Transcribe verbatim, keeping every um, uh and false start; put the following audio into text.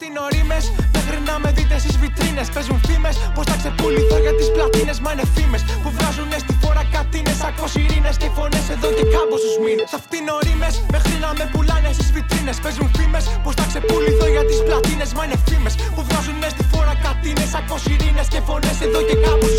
φτύνω ρήμες μέχρι να με δείτε στις βιτρίνες. Παίζουν φήμες πως θα ξεπουληθώ για τις πλατίνες. Μα είναι φήμες που βγάζουνε στη φορά κατίνες. Ακώ σιρήνες και φωνές εδώ και κάμποσους μήνες. Θα φτύνω ρήμες μέχρι να με πουλάνε στις βιτρίνες. Παίζουν φήμες πως θα ξεπουληθώ για τις πλατίνες. Μα είναι φήμες που βγάζουνε στη φορά κατίνες. Ακώ σιρήνες και φωνές εδώ και κάμποσους.